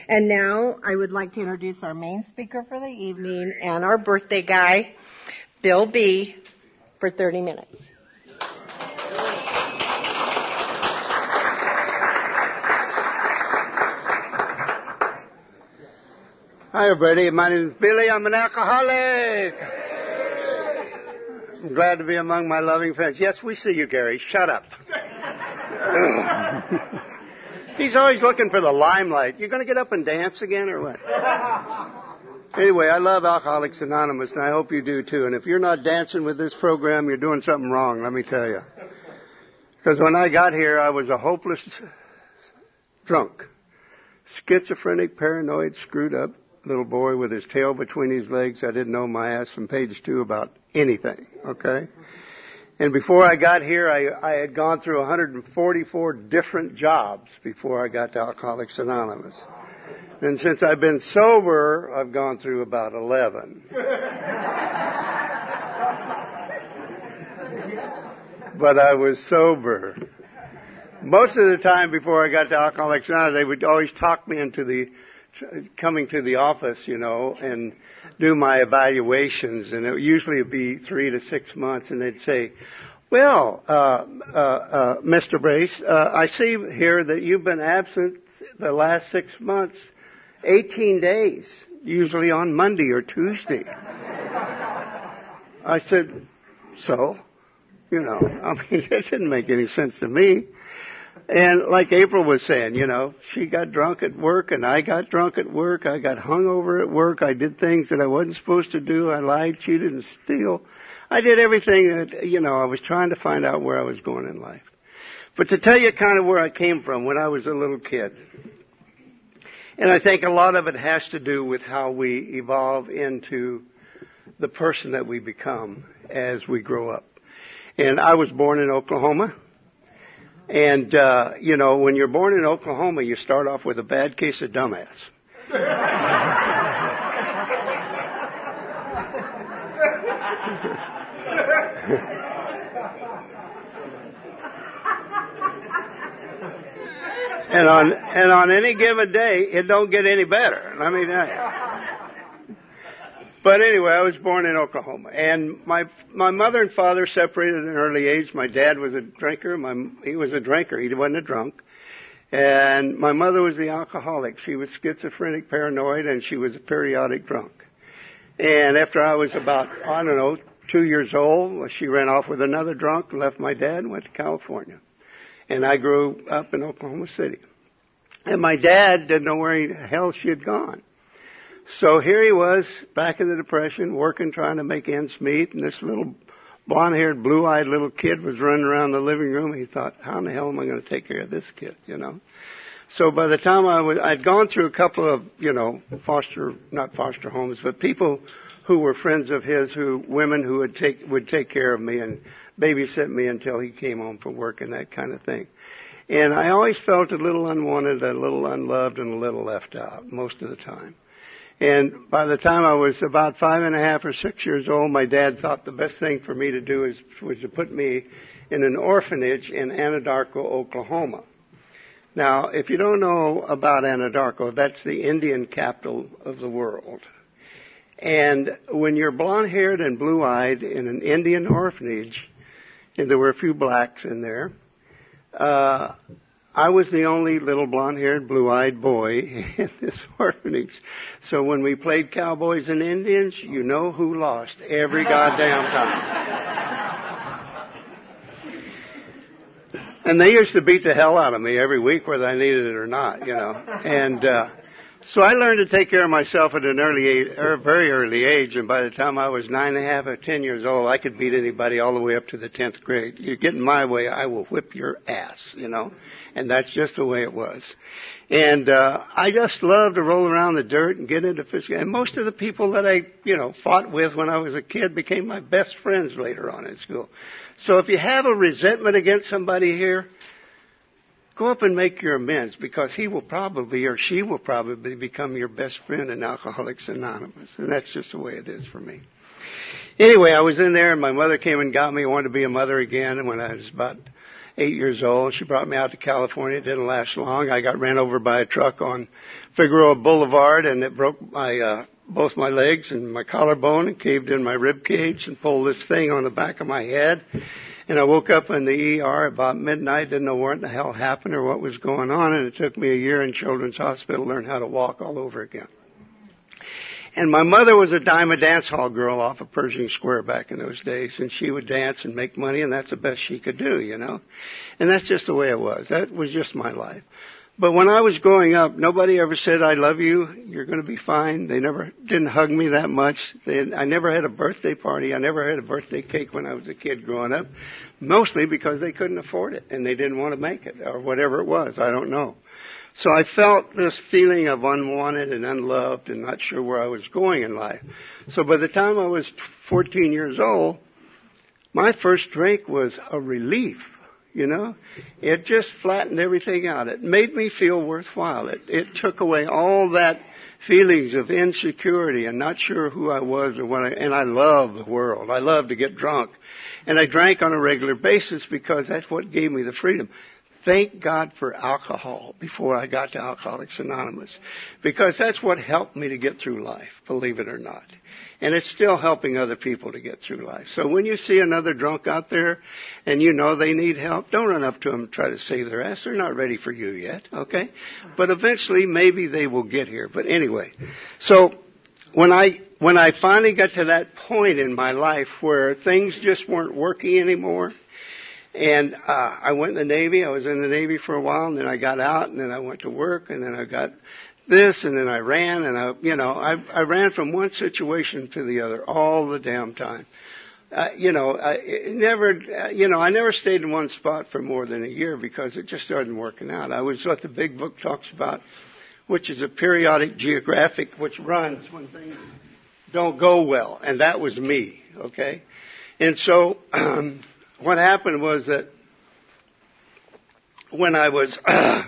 And now I would like to introduce our main speaker for the evening and our birthday guy, Bill B., for 30 minutes. Hi, everybody. My name is Billy. I'm an alcoholic. I'm glad to be among my loving friends. Yes, we see you, Gary. Shut up. He's always looking for the limelight. You going to get up and dance again or what? Anyway, I love Alcoholics Anonymous, and I hope you do too. And if you're not dancing with this program, you're doing something wrong, let me tell you. Because when I got here, I was a hopeless drunk, schizophrenic, paranoid, screwed up little boy with his tail between his legs. I didn't know my ass from page 2 about anything, okay? And before I got here, I had gone through 144 different jobs before I got to Alcoholics Anonymous. And since I've been sober, I've gone through about 11. But I was sober. Most of the time before I got to Alcoholics Anonymous, they would always talk me into coming to the office, and do my evaluations, and it usually would be 3 to 6 months, and they'd say, well, Mr. Brace, I see here that you've been absent the last 6 months, 18 days, usually on Monday or Tuesday. I said, so? It didn't make any sense to me. And like April was saying, she got drunk at work and I got drunk at work. I got hungover at work. I did things that I wasn't supposed to do. I lied, cheated, and steal. I did everything that, I was trying to find out where I was going in life. But to tell you kind of where I came from when I was a little kid, and I think a lot of it has to do with how we evolve into the person that we become as we grow up. And I was born in Oklahoma. And, when you're born in Oklahoma, you start off with a bad case of dumbass. and on any given day, it don't get any better. Let me tell you. But anyway, I was born in Oklahoma, and my mother and father separated at an early age. My dad was a drinker. He was a drinker. He wasn't a drunk. And my mother was the alcoholic. She was schizophrenic, paranoid, and she was a periodic drunk. And after I was about, 2 years old, she ran off with another drunk, left my dad, and went to California. And I grew up in Oklahoma City. And my dad didn't know where the hell she had gone. So here he was, back in the Depression, working, trying to make ends meet, and this little blonde-haired, blue-eyed little kid was running around the living room. He thought, how in the hell am I going to take care of this kid, So by the time I'd gone through a couple of, not foster homes, but people who were friends of his, women who would take care of me and babysit me until he came home from work and that kind of thing. And I always felt a little unwanted, a little unloved, and a little left out most of the time. And by the time I was about 5.5 or 6 years old, my dad thought the best thing for me to do was to put me in an orphanage in Anadarko, Oklahoma. Now, if you don't know about Anadarko, that's the Indian capital of the world. And when you're blonde-haired and blue-eyed in an Indian orphanage, and there were a few blacks in there, I was the only little blonde-haired, blue-eyed boy in this orphanage. So when we played Cowboys and Indians, you know who lost every goddamn time. And they used to beat the hell out of me every week, whether I needed it or not, And so I learned to take care of myself at an very early age. And by the time I was 9.5 or 10 years old, I could beat anybody all the way up to the 10th grade. You get in my way, I will whip your ass, And that's just the way it was. And I just loved to roll around the dirt and get into physical. And most of the people that I, fought with when I was a kid became my best friends later on in school. So if you have a resentment against somebody here, go up and make your amends, because he will probably or she will probably become your best friend in Alcoholics Anonymous. And that's just the way it is for me. Anyway, I was in there and my mother came and got me. I wanted to be a mother again. And when I was about 8 years old. She brought me out to California. It didn't last long. I got ran over by a truck on Figueroa Boulevard, and it broke my both my legs and my collarbone and caved in my rib cage and pulled this thing on the back of my head. And I woke up in the ER about midnight, didn't know what the hell happened or what was going on, and it took me a year in Children's Hospital to learn how to walk all over again. And my mother was a dime a dance hall girl off of Pershing Square back in those days, and she would dance and make money, and that's the best she could do, you know. And that's just the way it was. That was just my life. But when I was growing up, nobody ever said, I love you, you're going to be fine. They never didn't hug me that much. I never had a birthday party. I never had a birthday cake when I was a kid growing up, mostly because they couldn't afford it, and they didn't want to make it, or whatever it was. I don't know. So I felt this feeling of unwanted and unloved and not sure where I was going in life. So by the time I was 14 years old, my first drink was a relief, you know. It just flattened everything out. It made me feel worthwhile. It took away all that feelings of insecurity and not sure who I was or what and I love the world. I love to get drunk. And I drank on a regular basis because that's what gave me the freedom. Thank God for alcohol before I got to Alcoholics Anonymous, because that's what helped me to get through life, believe it or not. And it's still helping other people to get through life. So when you see another drunk out there and you know they need help, don't run up to them and try to save their ass. They're not ready for you yet, okay? But eventually maybe they will get here. But anyway, so when I finally got to that point in my life where things just weren't working anymore, and I went in the Navy. I was in the Navy for a while, and then I got out, and then I went to work, and then I got this, and then I ran, and I ran from one situation to the other all the damn time. I never stayed in one spot for more than a year because it just wasn't working out. I was what the big book talks about, which is a periodic geographic which runs when things don't go well, and that was me, okay? And so what happened was that when I was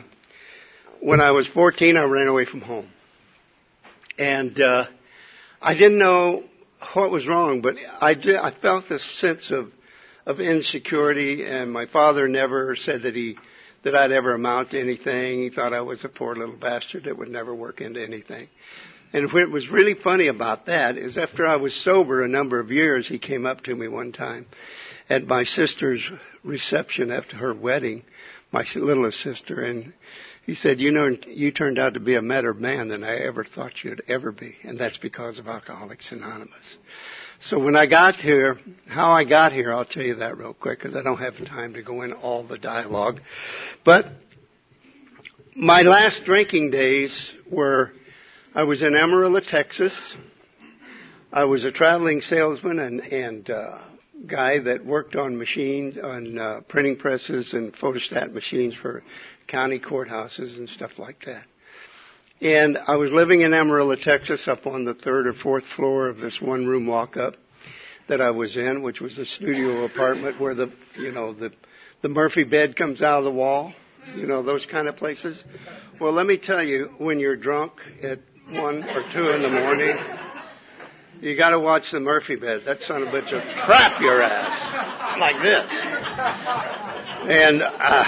14, I ran away from home, and I didn't know what was wrong, but I felt this sense of insecurity, and my father never said that I'd ever amount to anything. He thought I was a poor little bastard that would never work into anything. And what was really funny about that is after I was sober a number of years, he came up to me one time at my sister's reception after her wedding, my littlest sister, and he said, you turned out to be a better man than I ever thought you'd ever be, and that's because of Alcoholics Anonymous. So when I got here, how I got here, I'll tell you that real quick because I don't have time to go into all the dialogue. But my last drinking days were, I was in Amarillo, Texas. I was a traveling salesman and guy that worked on machines, on printing presses and photostat machines for county courthouses and stuff like that. And I was living in Amarillo, Texas, up on the third or fourth floor of this one-room walk-up that I was in, which was a studio apartment where the Murphy bed comes out of the wall, those kind of places. Well, let me tell you, when you're drunk at 1 or 2 in the morning, you got to watch the Murphy bed. That son of a bitch will trap your ass like this. And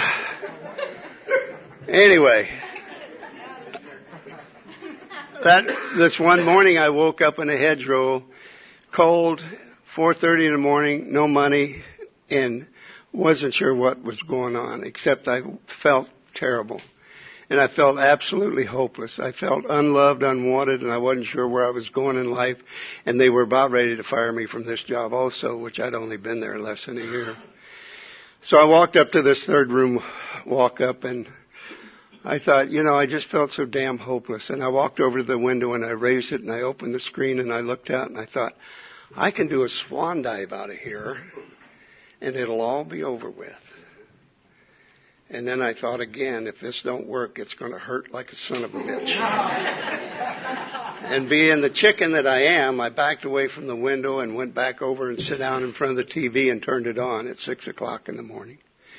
anyway, this one morning I woke up in a hedgerow, cold, 4:30 in the morning, no money, and wasn't sure what was going on, except I felt terrible. And I felt absolutely hopeless. I felt unloved, unwanted, and I wasn't sure where I was going in life. And they were about ready to fire me from this job also, which I'd only been there less than a year. So I walked up to this third room walk-up, and I thought, I just felt so damn hopeless. And I walked over to the window, and I raised it, and I opened the screen, and I looked out, and I thought, I can do a swan dive out of here, and it'll all be over with. And then I thought again, if this don't work, it's going to hurt like a son of a bitch. And being the chicken that I am, I backed away from the window and went back over and sat down in front of the TV and turned it on at 6 o'clock in the morning.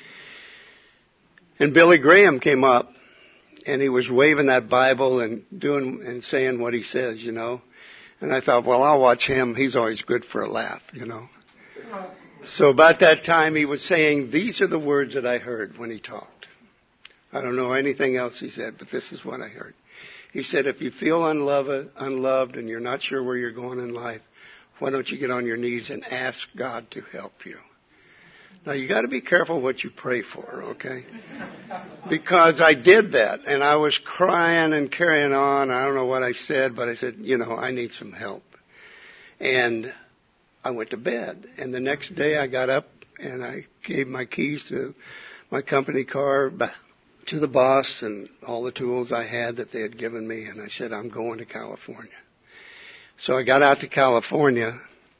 And Billy Graham came up, and he was waving that Bible and doing and saying what he says, And I thought, well, I'll watch him. He's always good for a laugh, So about that time, he was saying, these are the words that I heard when he talked. I don't know anything else he said, but this is what I heard. He said, if you feel unloved and you're not sure where you're going in life, why don't you get on your knees and ask God to help you? Now, you got to be careful what you pray for, okay? Because I did that, and I was crying and carrying on. I don't know what I said, but I said, I need some help. And I went to bed. And the next day I got up and I gave my keys to my company car to the boss and all the tools I had that they had given me. And I said, I'm going to California. So I got out to California,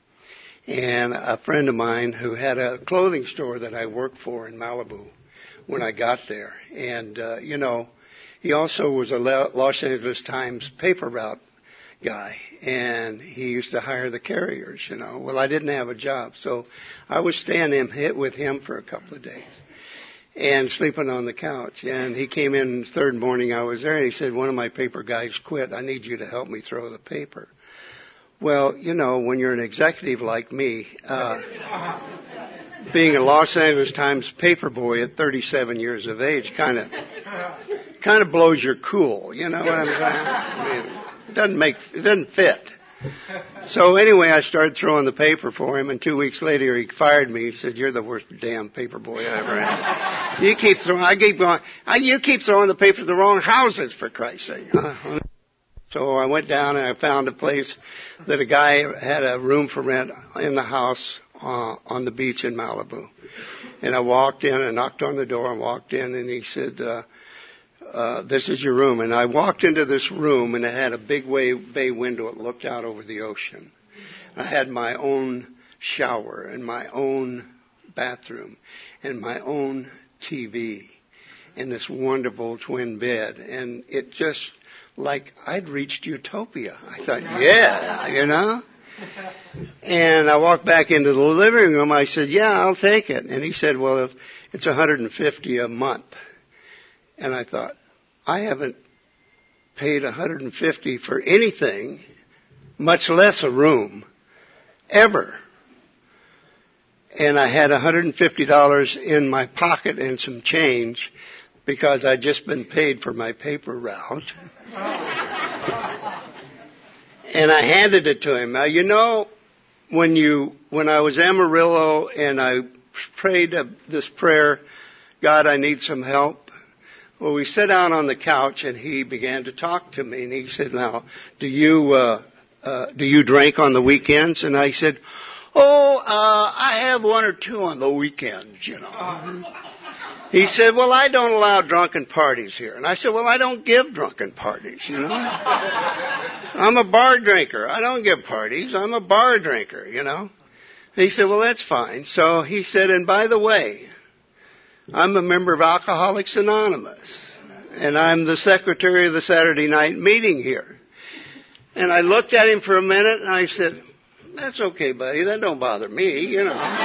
and a friend of mine who had a clothing store that I worked for in Malibu when I got there. And, he also was a Los Angeles Times paper route guy, and he used to hire the carriers, Well, I didn't have a job, so I was staying with him for a couple of days and sleeping on the couch. And he came in the third morning I was there, and he said, one of my paper guys quit. I need you to help me throw the paper. Well, when you're an executive like me, being a Los Angeles Times paper boy at 37 years of age kind of blows your cool, you know what I'm saying? I mean, it doesn't fit. So anyway, I started throwing the paper for him, and 2 weeks later he fired me. He said, "You're the worst damn paper boy I ever had. You keep throwing the paper to the wrong houses, for Christ's sake." So I went down and I found a place that a guy had a room for rent in the house on the beach in Malibu. And I walked in and knocked on the door and walked in, and he said, this is your room. And I walked into this room, and it had a big bay window. It looked out over the ocean. I had my own shower and my own bathroom and my own TV and this wonderful twin bed. And it just, like I'd reached utopia. I thought, yeah, And I walked back into the living room. I said, yeah, I'll take it. And he said, well, it's $150 a month. And I thought, I haven't paid $150 for anything, much less a room, ever. And I had $150 in my pocket and some change because I'd just been paid for my paper route. And I handed it to him. Now, when I was Amarillo and I prayed this prayer, God, I need some help. Well, we sat down on the couch and he began to talk to me, and he said, now, do you drink on the weekends? And I said, I have one or two on the weekends, He said, well, I don't allow drunken parties here. And I said, well, I don't give drunken parties, I'm a bar drinker. I don't give parties. I'm a bar drinker, And he said, well, that's fine. So he said, and by the way, I'm a member of Alcoholics Anonymous, and I'm the secretary of the Saturday night meeting here. And I looked at him for a minute, and I said, that's okay, buddy. That don't bother me,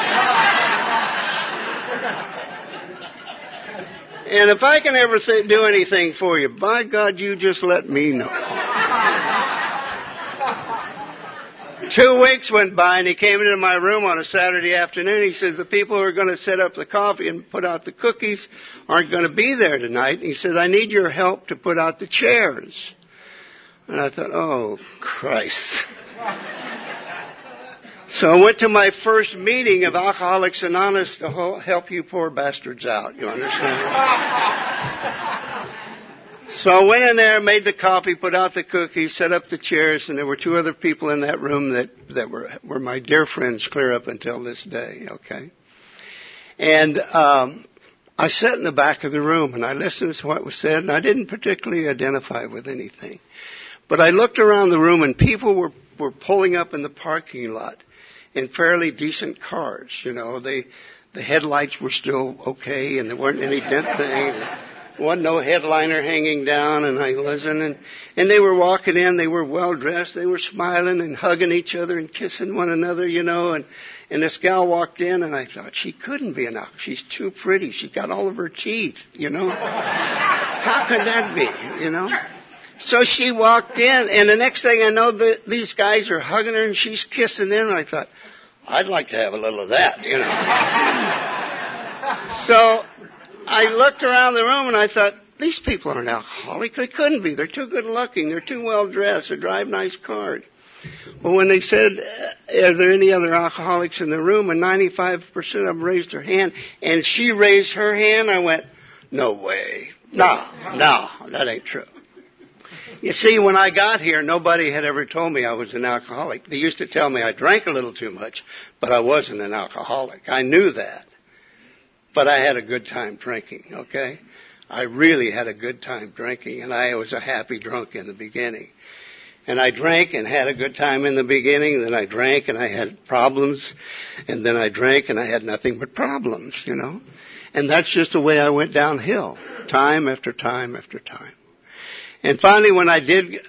And if I can ever do anything for you, by God, you just let me know. 2 weeks went by, and he came into my room on a Saturday afternoon. He says, the people who are going to set up the coffee and put out the cookies aren't going to be there tonight. And he says, I need your help to put out the chairs. And I thought, oh, Christ. So I went to my first meeting of Alcoholics Anonymous to help you poor bastards out. You understand? So I went in there, made the coffee, put out the cookies, set up the chairs, and there were two other people in that room that were my dear friends clear up until this day, okay? And I sat in the back of the room, and I listened to what was said, and I didn't particularly identify with anything. But I looked around the room, and people were pulling up in the parking lot in fairly decent cars, The headlights were still okay, and there weren't any dent things. Wasn't no headliner hanging down, and I listened, and they were walking in, they were well dressed, they were smiling and hugging each other and kissing one another, and this gal walked in, and I thought, she couldn't be an alcoholic. She's too pretty. She got all of her teeth, How could that be, So she walked in, and the next thing I know, these guys are hugging her, and she's kissing them, and I thought, I'd like to have a little of that, you know. So I looked around the room and I thought, these people aren't alcoholics. They couldn't be. They're too good looking. They're too well dressed. They drive nice cars. Well, when they said, are there any other alcoholics in the room? And 95% of them raised their hand. And she raised her hand. I went, no way. No, that ain't true. You see, when I got here, nobody had ever told me I was an alcoholic. They used to tell me I drank a little too much, but I wasn't an alcoholic. I knew that. But I had a good time drinking, okay? I really had a good time drinking, and I was a happy drunk in the beginning. And I drank and had a good time in the beginning, then I drank and I had problems, and then I drank and I had nothing but problems, you know? And that's just the way I went downhill, time after time after time. And finally, when I did,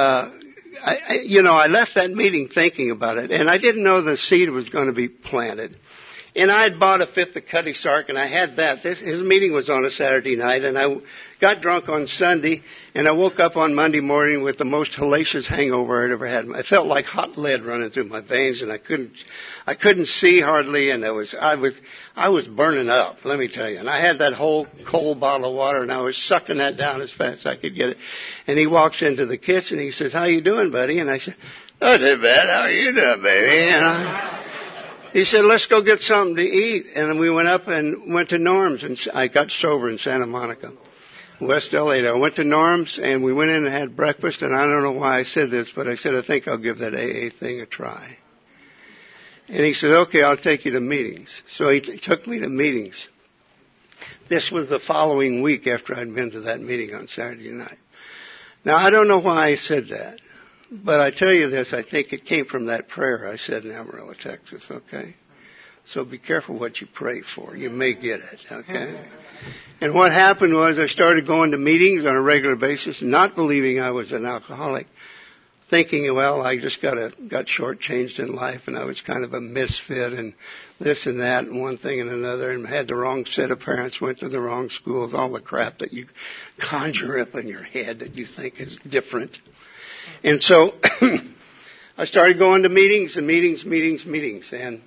I left that meeting thinking about it, and I didn't know the seed was going to be planted. And I had bought a fifth of Cutty Sark, and I had that. His meeting was on a Saturday night, and I got drunk on Sunday, and I woke up on Monday morning with the most hellacious hangover I'd ever had. I felt like hot lead running through my veins, and I couldn't see hardly, and I was burning up, let me tell you. And I had that whole cold bottle of water, and I was sucking that down as fast as I could get it. And he walks into the kitchen, and he says, "How you doing, buddy?" And I said, "Not too bad. How are you doing, baby?" And he said, "Let's go get something to eat." And we went up and went to Norm's, and I got sober in Santa Monica, West LA. I went to Norm's, and we went in and had breakfast, and I don't know why I said this, but I said, I think I'll give that AA thing a try. And he said, okay, I'll take you to meetings. So he took me to meetings. This was the following week after I'd been to that meeting on Saturday night. Now, I don't know why I said that. But I tell you this, I think it came from that prayer I said in Amarillo, Texas, okay? So be careful what you pray for. You may get it, okay? And what happened was I started going to meetings on a regular basis, not believing I was an alcoholic, thinking, well, I just got shortchanged in life, and I was kind of a misfit, and this and that, and one thing and another, and had the wrong set of parents, went to the wrong schools, all the crap that you conjure up in your head that you think is different. And so I started going to meetings, and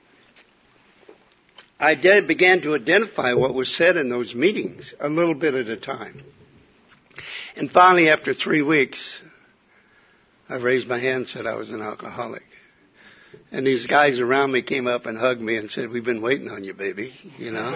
I began to identify what was said in those meetings a little bit at a time. And finally, after 3 weeks, I raised my hand and said I was an alcoholic. And these guys around me came up and hugged me and said, "We've been waiting on you, baby," you know.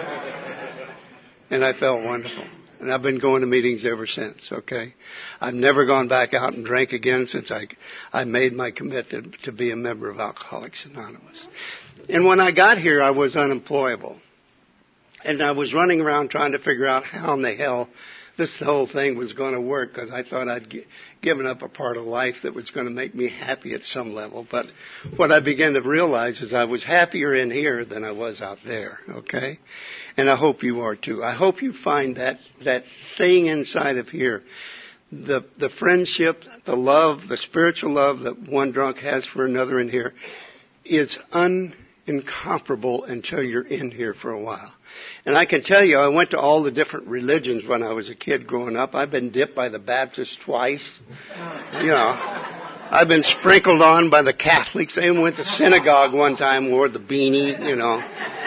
And I felt wonderful. And I've been going to meetings ever since, okay? I've never gone back out and drank again since I made my commitment to be a member of Alcoholics Anonymous. And when I got here, I was unemployable. And I was running around trying to figure out how in the hell this whole thing was going to work, because I thought I'd given up a part of life that was going to make me happy at some level. But what I began to realize is I was happier in here than I was out there, okay? And I hope you are too. I hope you find that thing inside of here, the friendship, the love, the spiritual love that one drunk has for another in here is incomparable until you're in here for a while. And I can tell you, I went to all the different religions when I was a kid growing up. I've been dipped by the Baptists twice. You know, I've been sprinkled on by the Catholics. I even went to synagogue one time, wore the beanie, you know.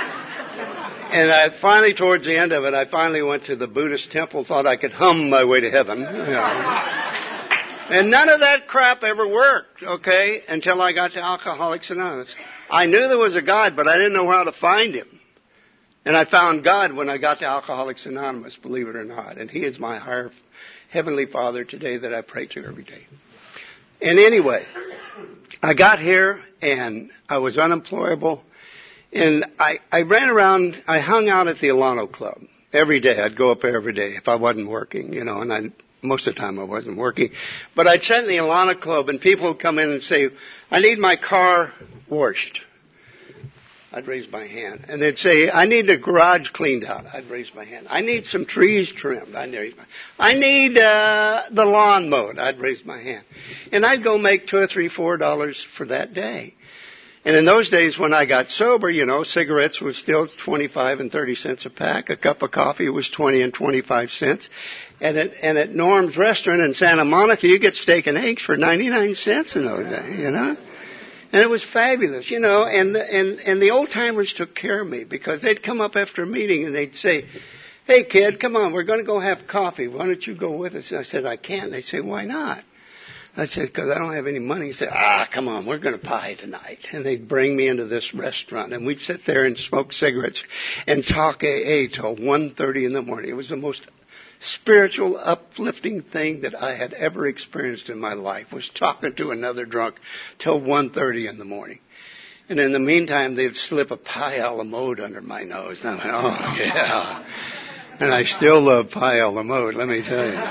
And I finally, towards the end of it, I finally went to the Buddhist temple, thought I could hum my way to heaven. You know. And none of that crap ever worked, okay, until I got to Alcoholics Anonymous. I knew there was a God, but I didn't know how to find him. And I found God when I got to Alcoholics Anonymous, believe it or not. And he is my higher Heavenly Father today that I pray to every day. And anyway, I got here and I was unemployable. And I ran around, I hung out at the Alano Club every day. I'd go up there every day if I wasn't working, you know, and most of the time I wasn't working. But I'd sit in the Alano Club and people would come in and say, "I need my car washed." I'd raise my hand. And they'd say, "I need the garage cleaned out." I'd raise my hand. "I need some trees trimmed." I'd raise my hand. "I need the lawn mowed." I'd raise my hand. And I'd go make $2 or $3, $4 for that day. And in those days when I got sober, you know, cigarettes was still 25 and 30 cents a pack. A cup of coffee was 20 and 25 cents. And at Norm's restaurant in Santa Monica, you get steak and eggs for 99 cents in those days, you know. And it was fabulous, you know, and the old timers took care of me because they'd come up after a meeting and they'd say, "Hey kid, come on, we're going to go have coffee. Why don't you go with us?" And I said, "I can't." They say, "Why not?" I said, "Because I don't have any money." He said, "Come on, we're going to pie tonight." And they'd bring me into this restaurant and we'd sit there and smoke cigarettes and talk AA till 1:30 in the morning. It was the most spiritual, uplifting thing that I had ever experienced in my life, was talking to another drunk till 1:30 in the morning. And in the meantime, they'd slip a pie a la mode under my nose. And I went, "Oh, yeah." And I still love pie a la mode, let me tell you.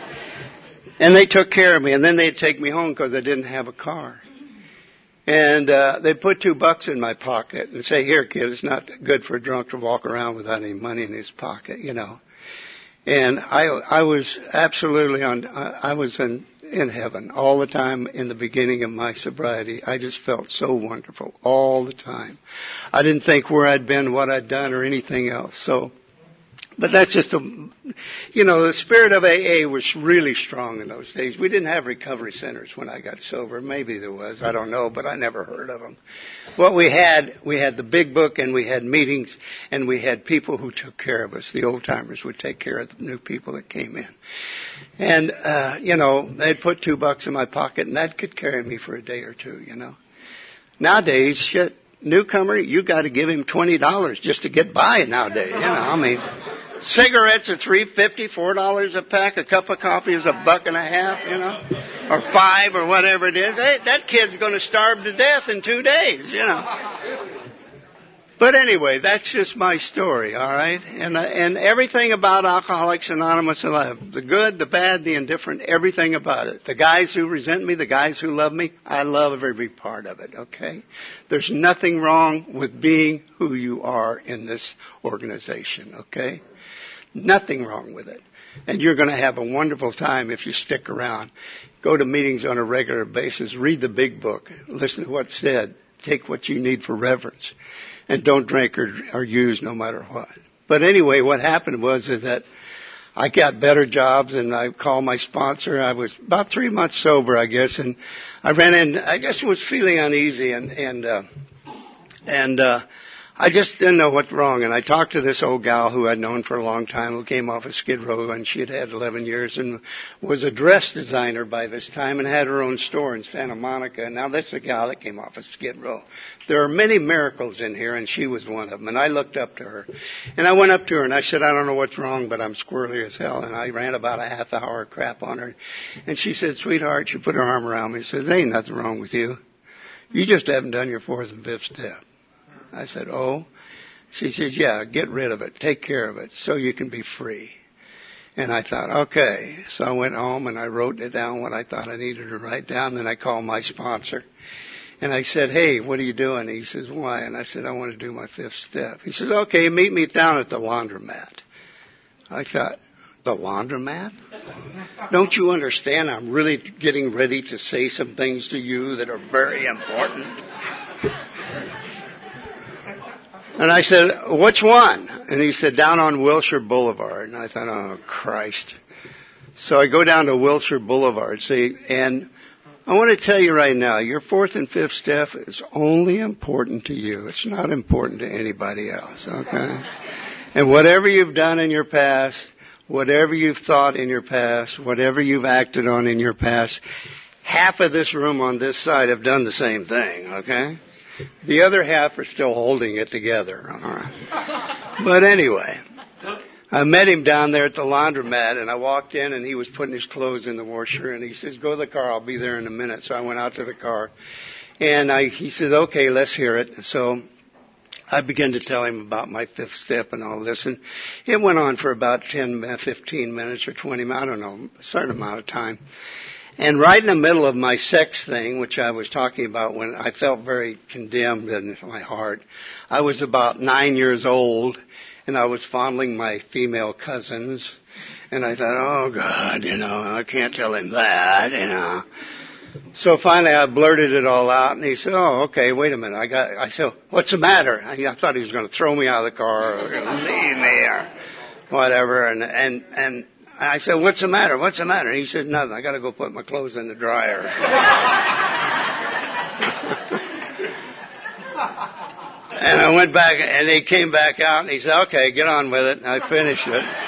And they took care of me, and then they'd take me home because I didn't have a car. And they'd put $2 in my pocket and say, "Here, kid, it's not good for a drunk to walk around without any money in his pocket, you know." And I was absolutely I was in heaven all the time in the beginning of my sobriety. I just felt so wonderful all the time. I didn't think where I'd been, what I'd done, or anything else. But that's just the spirit of AA was really strong in those days. We didn't have recovery centers when I got sober. Maybe there was, I don't know, but I never heard of them. What we had the big book, and we had meetings, and we had people who took care of us. The old timers would take care of the new people that came in. And, they'd put $2 in my pocket, and that could carry me for a day or two, you know. Nowadays, newcomer, you got to give him $20 just to get by nowadays, you know. I mean, cigarettes are $3.50, $4 a pack. A cup of coffee is $1.50, you know, or $5 or whatever it is. Hey, that kid's going to starve to death in 2 days, you know. But anyway, that's just my story, all right? And everything about Alcoholics Anonymous, I love. The good, the bad, the indifferent, everything about it. The guys who resent me, the guys who love me, I love every part of it, okay? There's nothing wrong with being who you are in this organization, okay? Nothing wrong with it. And you're going to have a wonderful time if you stick around. Go to meetings on a regular basis. Read the big book. Listen to what's said. Take what you need for reverence. And don't drink or use no matter what. But anyway, what happened was that I got better jobs, and I called my sponsor. I was about 3 months sober, I guess, and I ran in. I just was feeling uneasy, and I just didn't know what's wrong. And I talked to this old gal who I'd known for a long time, who came off of Skid Row, and she had 11 years and was a dress designer by this time and had her own store in Santa Monica. And now this is a gal that came off of Skid Row. There are many miracles in here, and she was one of them. And I looked up to her. And I went up to her, and I said, "I don't know what's wrong, but I'm squirrely as hell." And I ran about a half hour of crap on her. And she said, "Sweetheart," she put her arm around me and said, "There ain't nothing wrong with you. You just haven't done your 4th and 5th step." I said, "Oh?" She said, "Yeah, get rid of it. Take care of it so you can be free." And I thought, okay. So I went home and I wrote it down, what I thought I needed to write down. Then I called my sponsor. And I said, "Hey, what are you doing?" He says, "Why?" And I said, "I want to do my 5th step." He says, "Okay, meet me down at the laundromat." I thought, the laundromat? Don't you understand? I'm really getting ready to say some things to you that are very important. And I said, "Which one?" And he said, "Down on Wilshire Boulevard." And I thought, oh, Christ. So I go down to Wilshire Boulevard, see, and I want to tell you right now, your 4th and 5th step is only important to you. It's not important to anybody else, okay? And whatever you've done in your past, whatever you've thought in your past, whatever you've acted on in your past, half of this room on this side have done the same thing, okay? The other half are still holding it together. All right. But anyway, I met him down there at the laundromat, and I walked in, and he was putting his clothes in the washer, and he says, "Go to the car. I'll be there in a minute." So I went out to the car, and he said, "Okay, let's hear it." So I began to tell him about my 5th step and all this, and it went on for about 15 minutes or 20 minutes, I don't know, a certain amount of time. And right in the middle of my sex thing, which I was talking about when I felt very condemned in my heart, I was about 9 years old, and I was fondling my female cousins, and I thought, oh, God, I can't tell him that, So finally I blurted it all out, and he said, "Oh, okay, wait a minute. I said, "What's the matter?" I thought he was going to throw me out of the car or leave me or whatever, and I said, "What's the matter? What's the matter?" And he said, "Nothing. I got to go put my clothes in the dryer." And I went back, and he came back out, and he said, okay, get on with it. And I finished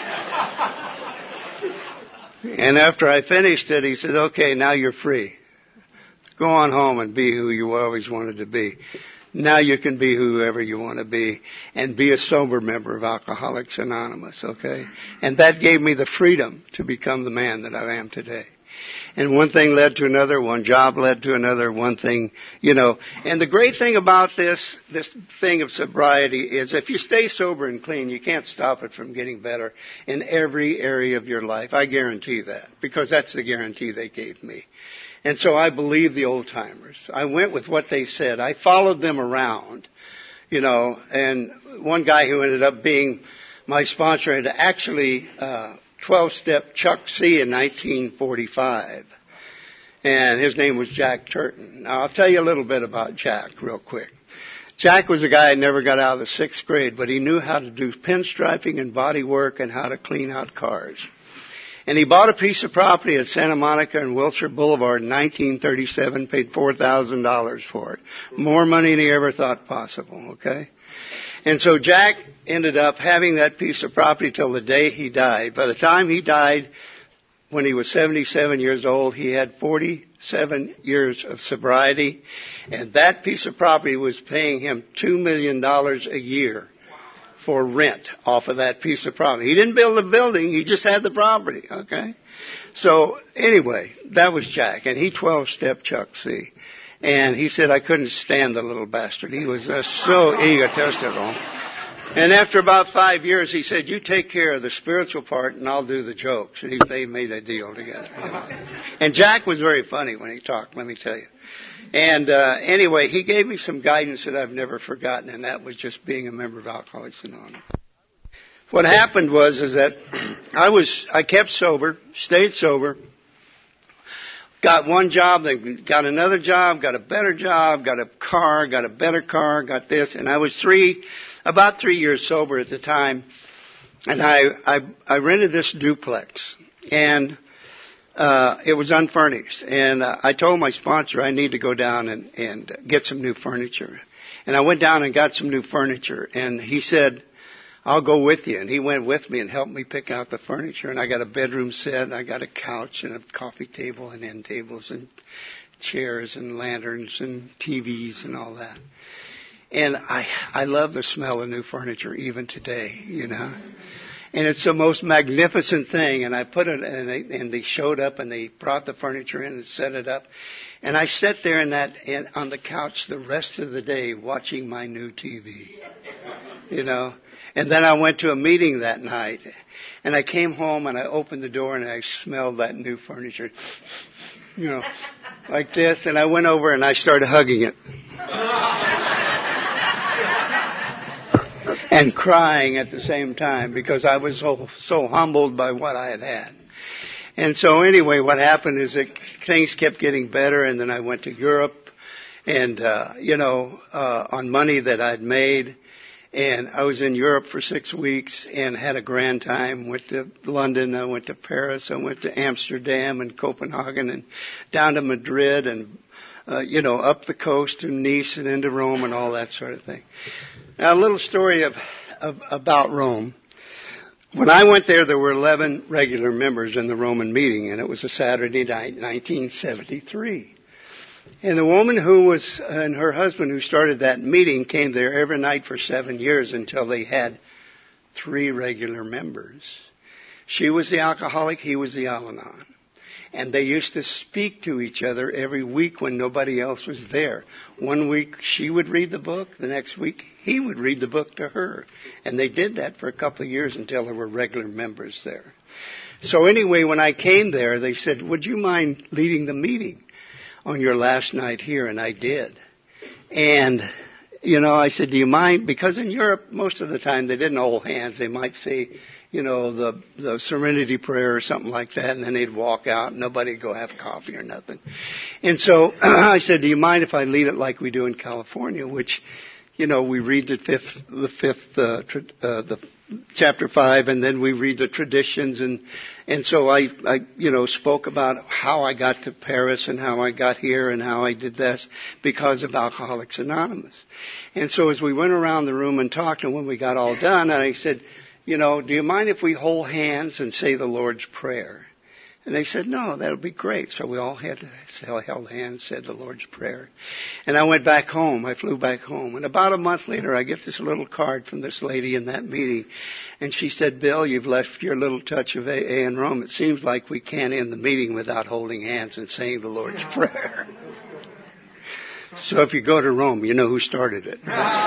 it. And after I finished it, he said, okay, now you're free. Go on home and be who you always wanted to be. Now you can be whoever you want to be and be a sober member of Alcoholics Anonymous, okay? And that gave me the freedom to become the man that I am today. And one thing led to another, one job led to another, one thing, you know. And the great thing about this thing of sobriety is if you stay sober and clean, you can't stop it from getting better in every area of your life. I guarantee that, because that's the guarantee they gave me. And so I believe the old timers. I went with what they said. I followed them around, you know, and one guy who ended up being my sponsor had actually 12-step Chuck C in 1945. And his name was Jack Turton. Now, I'll tell you a little bit about Jack real quick. Jack was a guy who never got out of the 6th grade, but he knew how to do pinstriping and body work and how to clean out cars. And he bought a piece of property at Santa Monica and Wilshire Boulevard in 1937, paid $4,000 for it. More money than he ever thought possible, okay? And so Jack ended up having that piece of property till the day he died. By the time he died, when he was 77 years old, he had 47 years of sobriety. And that piece of property was paying him $2 million a year for rent off of that piece of property. He didn't build the building, he just had the property, okay? So anyway, that was Jack, and he 12-stepped Chuck C. And he said, I couldn't stand the little bastard. He was so egotistical. And after about 5 years, he said, you take care of the spiritual part and I'll do the jokes. And they made a deal together. You know? And Jack was very funny when he talked, let me tell you. And anyway, he gave me some guidance that I've never forgotten, and that was just being a member of Alcoholics Anonymous. What happened was that I kept sober, stayed sober, got one job, then got another job, got a better job, got a car, got a better car, got this, and I was about 3 years sober at the time, and I rented this duplex, and it was unfurnished, and I told my sponsor I need to go down and get some new furniture. And I went down and got some new furniture, and he said, I'll go with you. And he went with me and helped me pick out the furniture. And I got a bedroom set, and I got a couch and a coffee table and end tables and chairs and lanterns and TVs and all that. And I love the smell of new furniture even today, you know. And it's the most magnificent thing. And I put it, and they showed up, and they brought the furniture in and set it up. And I sat there on the couch the rest of the day watching my new TV, you know. And then I went to a meeting that night. And I came home, and I opened the door, and I smelled that new furniture, you know, like this. And I went over, and I started hugging it. And crying at the same time because I was so humbled by what I had had. And so anyway, what happened is that things kept getting better, and then I went to Europe and, on money that I'd made. And I was in Europe for 6 weeks and had a grand time. Went to London, I went to Paris, I went to Amsterdam and Copenhagen and down to Madrid and up the coast to Nice and into Rome and all that sort of thing. Now, a little story about Rome. When I went there were 11 regular members in the Roman meeting, and it was a Saturday night, 1973. And the woman and her husband who started that meeting came there every night for 7 years until they had 3 regular members. She was the alcoholic, he was the Al-Anon. And they used to speak to each other every week when nobody else was there. One week she would read the book. The next week he would read the book to her. And they did that for a couple of years until there were regular members there. So anyway, when I came there, they said, would you mind leading the meeting on your last night here? And I did. And, I said, do you mind? Because in Europe, most of the time they didn't hold hands. They might say, the Serenity Prayer or something like that, and then they'd walk out, and nobody'd go have coffee or nothing. And so I said, do you mind if I lead it like we do in California, which, we read the chapter 5, and then we read the traditions, and so I spoke about how I got to Paris and how I got here and how I did this because of Alcoholics Anonymous. And so as we went around the room and talked, and when we got all done, I said, do you mind if we hold hands and say the Lord's Prayer? And they said, no, that'll be great. So we all held hands, said the Lord's Prayer. And I went back home. I flew back home. And about a month later, I get this little card from this lady in that meeting. And she said, Bill, you've left your little touch of AA in Rome. It seems like we can't end the meeting without holding hands and saying the Lord's Prayer. So if you go to Rome, you know who started it.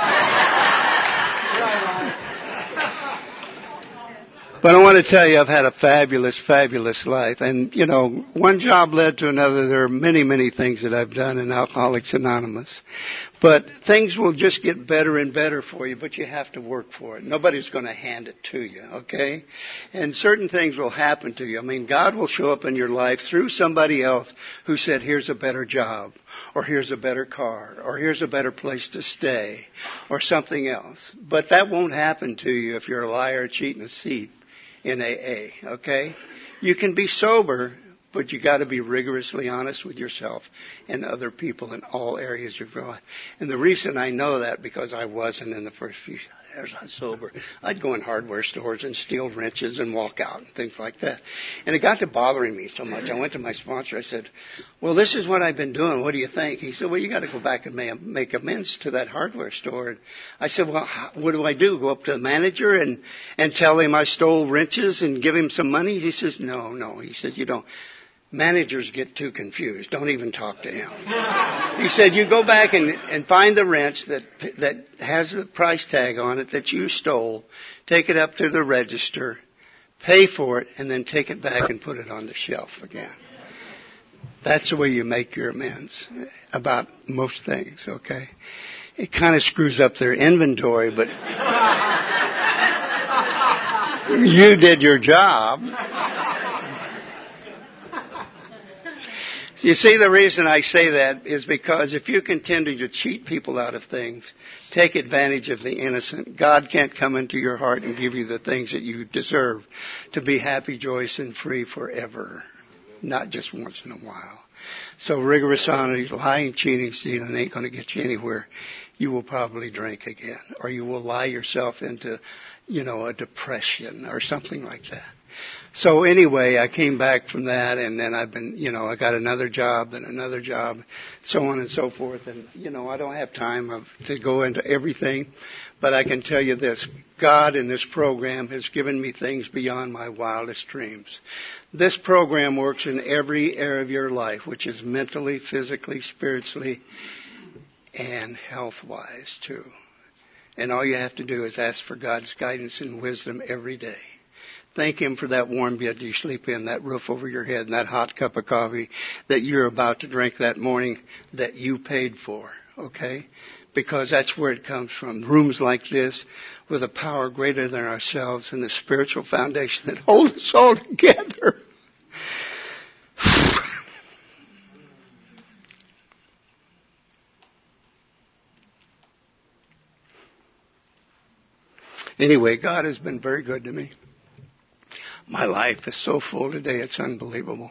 But I want to tell you, I've had a fabulous, fabulous life. And, one job led to another. There are many, many things that I've done in Alcoholics Anonymous. But things will just get better and better for you, but you have to work for it. Nobody's going to hand it to you, okay? And certain things will happen to you. God will show up in your life through somebody else who said, here's a better job, or here's a better car, or here's a better place to stay, or something else. But that won't happen to you if you're a liar, cheat, and a thief in AA, okay? You can be sober, but you got to be rigorously honest with yourself and other people in all areas of your life. And the reason I know that, because I wasn't in the first few years I was sober. I'd go in hardware stores and steal wrenches and walk out and things like that. And it got to bothering me so much. I went to my sponsor. I said, well, this is what I've been doing. What do you think? He said, well, you got to go back and make amends to that hardware store. And I said, well, what do I do? Go up to the manager and tell him I stole wrenches and give him some money? He says, no. He said, you don't. Managers get too confused. Don't even talk to him. He said, you go back and find the wrench that has the price tag on it that you stole, take it up to the register, pay for it, and then take it back and put it on the shelf again. That's the way you make your amends about most things, okay? It kind of screws up their inventory, but you did your job. You see, the reason I say that is because if you continue to cheat people out of things, take advantage of the innocent, God can't come into your heart and give you the things that you deserve to be happy, joyous, and free forever, not just once in a while. So rigorous honesty, lying, cheating, stealing ain't going to get you anywhere. You will probably drink again, or you will lie yourself into, a depression or something like that. So anyway, I came back from that, and then I've been, I got another job and another job, so on and so forth. And, I don't have time to go into everything, but I can tell you this. God in this program has given me things beyond my wildest dreams. This program works in every area of your life, which is mentally, physically, spiritually, and health-wise, too. And all you have to do is ask for God's guidance and wisdom every day. Thank Him for that warm bed you sleep in, that roof over your head, and that hot cup of coffee that you're about to drink that morning that you paid for, okay? Because that's where it comes from. Rooms like this with a power greater than ourselves and the spiritual foundation that holds us all together. Anyway, God has been very good to me. My life is so full today, it's unbelievable.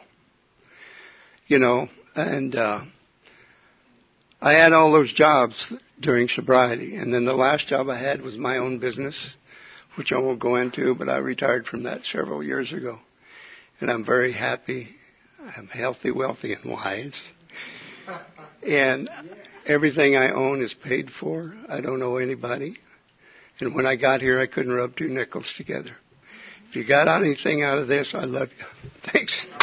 And I had all those jobs during sobriety. And then the last job I had was my own business, which I won't go into, but I retired from that several years ago. And I'm very happy. I'm healthy, wealthy, and wise. And everything I own is paid for. I don't owe anybody. And when I got here, I couldn't rub two nickels together. If you got anything out of this, I love you. Thanks.